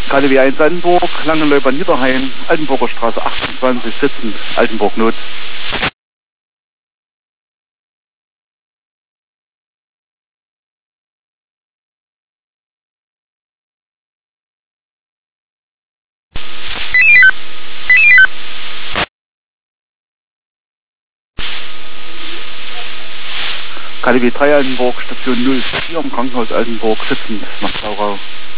KDW 1 Altenburg, Langenleuber Niederhain, Altenburger Straße 28, sitzend, Altenburg Not. KDW 3 Altenburg, Station 04 im Krankenhaus Altenburg, sitzend nach Zaurau.